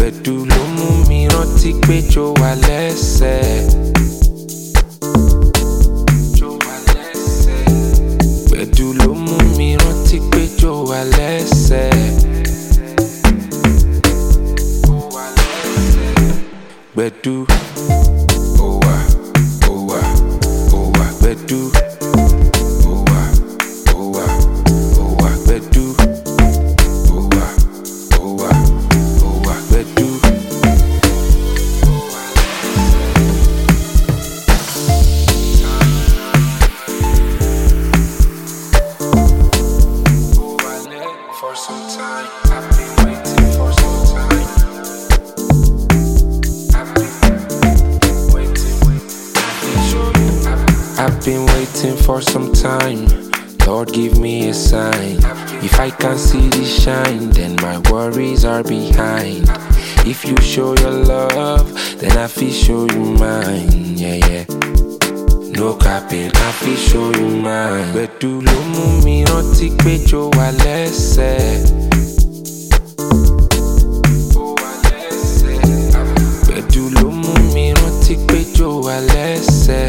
Gbẹ̀du ló mú mi rántí pé jó wà lẹ́sẹ̀. Gbẹ̀du ló mú mi rántí pé jó wà lẹ́sẹ̀. Gbẹ̀du, ó wà, ó wà, ó wà. Gbẹ̀du, ó wà, ó wà, ó wà. Gbẹ̀du, ó wà, ó wà, ó wà. Gbẹ̀du. For some time, I've been waiting for some time. I've been waiting for some time. Lord, give me a sign. If I can't see the shine, then my worries are behind. If you show your love, then I feel show you mine. Yeah, yeah. No capping, I feel show you mine. Gbẹ̀du ló mú mi rántí pé jó wà lẹ́sẹ̀. Gbẹ̀du ló mú mi rántí pé jó wà lẹ́sẹ̀.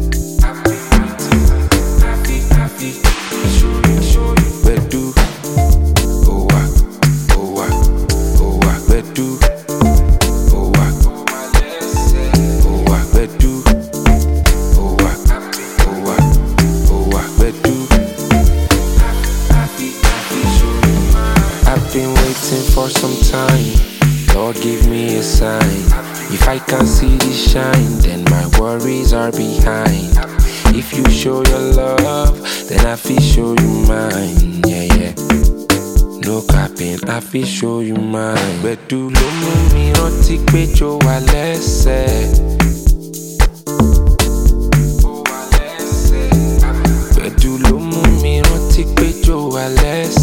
Gbẹ̀du, ó wà, ó wà, ó wà. Gbẹ̀du, ó wà, ó wà. Gbẹ̀du, ó wà, ó wà, ó wà. Gbẹ̀du. I've been waiting for some time. Lord, give me a sign. If I can't see the shine, then my worries are behind. If you show your love, then I feel show you mine. Yeah, yeah. No capping, I feel show you mine. Gbẹ̀du ló mú mi rántí pé jó wà lẹ́sẹ̀. Gbẹ̀du ló mú mi rántí pé jó wà lẹ́sẹ̀.